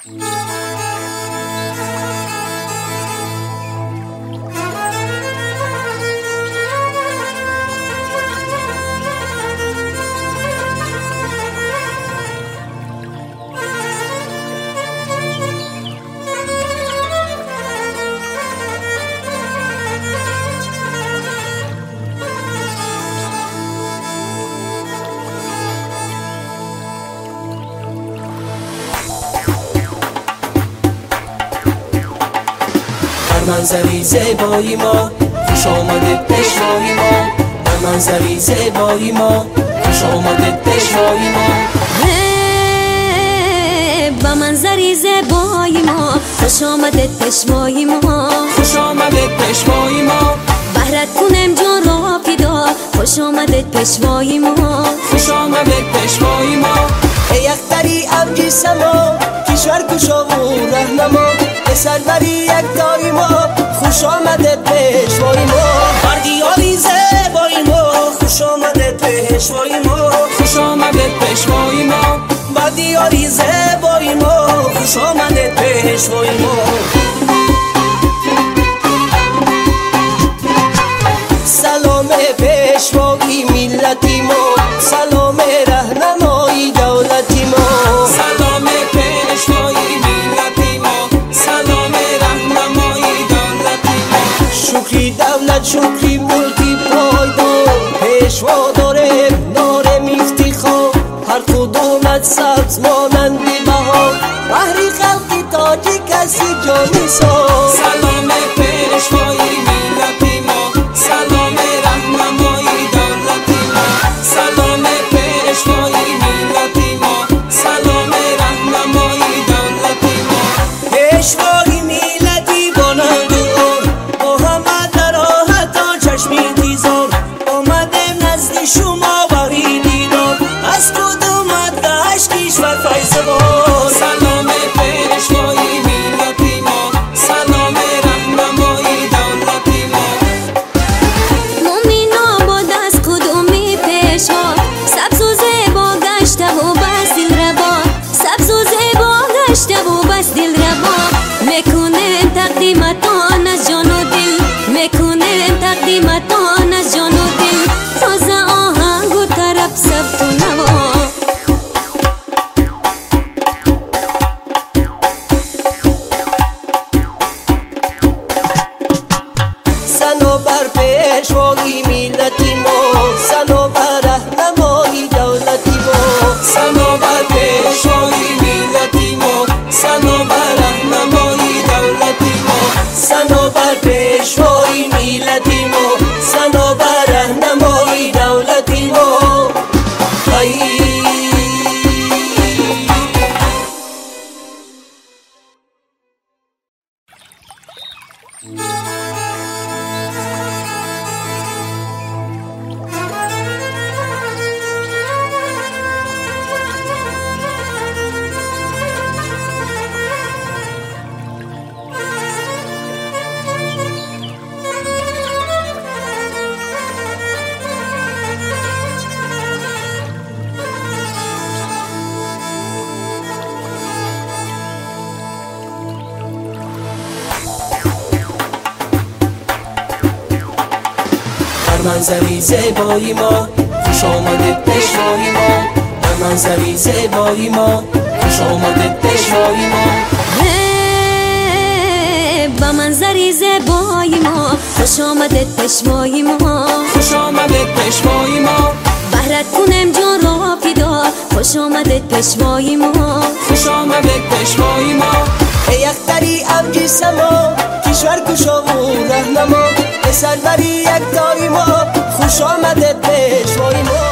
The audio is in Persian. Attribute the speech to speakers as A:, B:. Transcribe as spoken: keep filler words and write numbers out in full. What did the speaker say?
A: منظری زیبایی ما خوش آمده پیشوای ما، در منظری زیبایی ما خوش آمده پیشوای ما،
B: با منظری زیبایی ما خوش آمده پیشوای ما،
A: خوش آمده پیشوای ما،
B: بهرت کنم جان را فدا، خوش آمده پیشوای ما،
A: خوش آمده پیشوای ما،
C: ای اختری ابری سما کشور کشا و رهنما، سربری یک دایی ما خوش آمده پیشوای ما، بردیاری زیبای ما خوش آمده پیشوای ما،
A: خوش آمده پیشوای ما،
C: بردیاری زیبای ما خوش آمده پیشوای ما. سلام پیشوای ملتی ما، سلام رهنمای دولتی ما،
A: سلام پیشوای ملتی ما، سلام رهنمای دولتی ما،
C: شکری دولت شکری ملکی پایدار پیشوا داره داره افتخار، هر کدومت سبز مانندی بهار، بحری خلقی تاجی کسی جانی سار،
A: سلام پیشوای ملتی ما، سلام رهنمای دولتی ما، سلام پیشوای ملتی ما، سلام رهنمای دولتی ما،
C: پیشوای ملتی بانند آن محمد در راحت چشمی دیزار، آمدم نزد شما باری دیدار، از کدومت دهش کشور فیضبار،
A: سلام پیشوای ملتی ما، سلام رهنمای دولتی ما،
B: مومینا با دست کدومی پیشوا، سبز و زیبا گشته و بس دل ربا، سبز و زیبا گشته و بس دل ربا، میکنه تقدیمتان از جان و دل، میکنه تقدیمتان از جان و دل، تازه آهنگ و طرب ثبت و نوا.
C: صنوبر پیشوای ملتی ما، صنوبر رهنمای دولتی ما،
A: صنوبر پیشوای ملتی ما، صنوبر رهنمای دولتی ما،
C: صنوبر پیشوای ملتی ما، صنوبر رهنمای دولتی ما.
A: در منظری زیبایی ما خوش آمده پیشوای ما، در منظری زیبایی ما خوش آمده پیشوای ما،
B: با منظری زیبای ما خوش آمده پیشوای ما،
A: خوش آمده پیشوای ما،
B: بهرت کنم جان را فدا، خوش آمده پیشوای ما،
A: خوش آمده پیشوای ما،
C: ای اختری ابری سما کشور کشا و رهنما، سربری یک دایی ما خوش آمده پیشوای ما.